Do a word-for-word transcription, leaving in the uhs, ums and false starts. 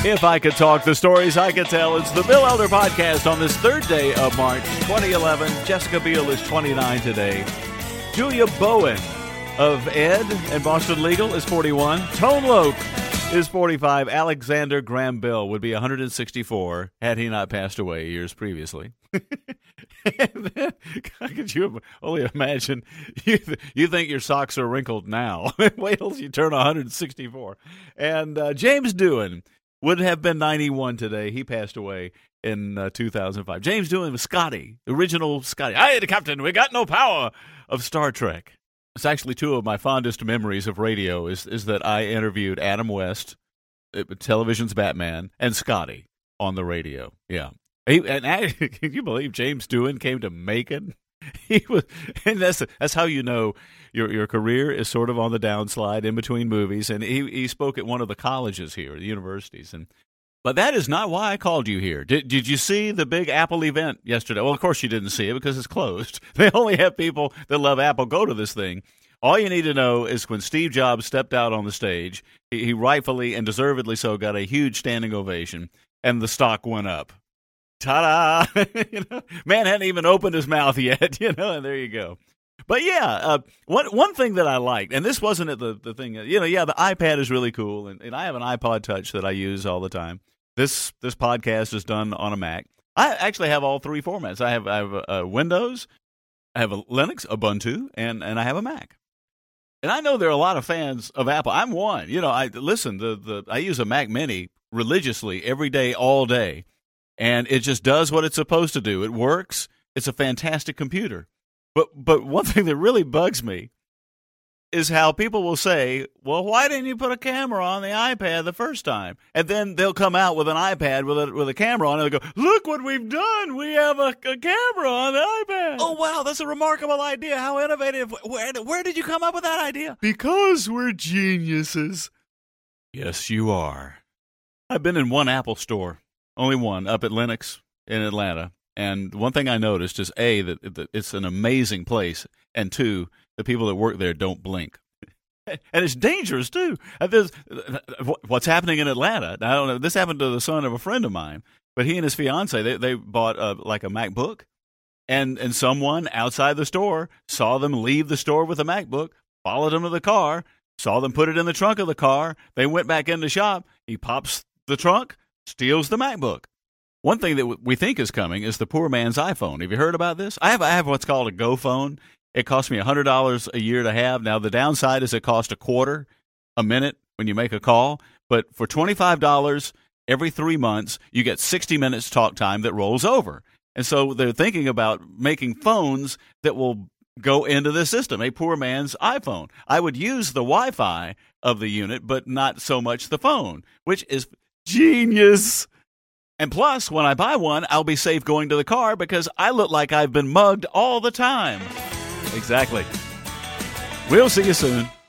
If I could talk the stories I could tell, it's the Bill Elder Podcast on this third day of March twenty eleven. Jessica Biel is twenty-nine today. Julia Bowen of Ed and Boston Legal is forty-one. Tone Loc is forty-five. Alexander Graham Bell would be one hundred sixty-four had he not passed away years previously. And then, could you only imagine? You, th- you think your socks are wrinkled now. Wait till you turn one hundred sixty-four. And uh, James Doohan would have been ninety-one today. He passed away in uh, two thousand five. James Doohan was Scotty, original Scotty. Aye, the captain, we got no power of Star Trek. It's actually two of my fondest memories of radio is, is that I interviewed Adam West, uh, television's Batman, and Scotty on the radio. Yeah. He, and I, can you believe James Doohan came to Macon? He was, and that's that's how you know your your career is sort of on the downslide in between movies. And he he spoke at one of the colleges here, the universities. And but that is not why I called you here. Did did you see the big Apple event yesterday? Well, of course you didn't see it because it's closed. They only have people that love Apple go to this thing. All you need to know is when Steve Jobs stepped out on the stage, he, he rightfully and deservedly so got a huge standing ovation, and the stock went up. Ta-da! You know, man hadn't even opened his mouth yet, you know, and there you go. But yeah, uh, one one thing that I liked, and this wasn't at the, the thing, you know, yeah, the iPad is really cool, and, and I have an iPod Touch that I use all the time. This this podcast is done on a Mac. I actually have all three formats. I have I have a, a Windows, I have a Linux, Ubuntu, and, and I have a Mac. And I know there are a lot of fans of Apple. I'm one. You know, I listen, the, the I use a Mac Mini religiously every day, all day. And it just does what it's supposed to do. It works. It's a fantastic computer. But but one thing that really bugs me is how people will say, well, why didn't you put a camera on the iPad the first time? And then they'll come out with an iPad with a, with a camera on it and they'll go, look what we've done. We have a, a camera on the iPad. Oh, wow, that's a remarkable idea. How innovative. Where, where did you come up with that idea? Because we're geniuses. Yes, you are. I've been in one Apple store. Only one, up at Lenox in Atlanta. And one thing I noticed is, A, that, that it's an amazing place, and two, the people that work there don't blink. And it's dangerous, too. There's, what's happening in Atlanta, I don't know, this happened to the son of a friend of mine, but he and his fiance, they, they bought a, like a MacBook, and, and someone outside the store saw them leave the store with a MacBook, followed them to the car, saw them put it in the trunk of the car, they went back in the shop, he pops the trunk, steals the MacBook. One thing that we think is coming is the poor man's iPhone. Have you heard about this? I have I have what's called a Go phone. It costs me one hundred dollars a year to have. Now, the downside is it costs a quarter a minute when you make a call. But for twenty-five dollars every three months, you get sixty minutes talk time that rolls over. And so they're thinking about making phones that will go into the system, a poor man's iPhone. I would use the Wi-Fi of the unit, but not so much the phone, which is genius. And plus, when I buy one, I'll be safe going to the car because I look like I've been mugged all the time. Exactly. We'll see you soon.